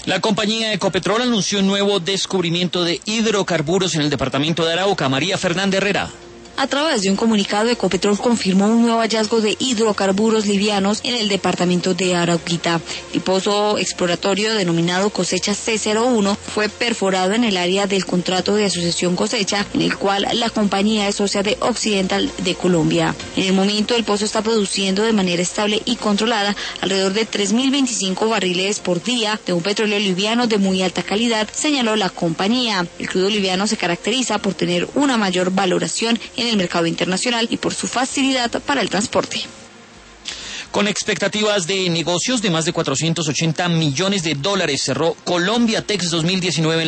La compañía Ecopetrol anunció un nuevo descubrimiento de hidrocarburos en el departamento de Arauca. María Fernanda Herrera. A través de un comunicado, Ecopetrol confirmó un nuevo hallazgo de hidrocarburos livianos en el departamento de Arauquita. El pozo exploratorio denominado Cosecha C01 fue perforado en el área del contrato de asociación Cosecha, en el cual la compañía es socia de Occidental de Colombia. En el momento, el pozo está produciendo de manera estable y controlada alrededor de 3.025 barriles por día de un petróleo liviano de muy alta calidad, señaló la compañía. El crudo liviano se caracteriza por tener una mayor valoración en el mercado internacional y por su facilidad para el transporte. Con expectativas de negocios de más de $480 millones, cerró Colombia Tex 2019 en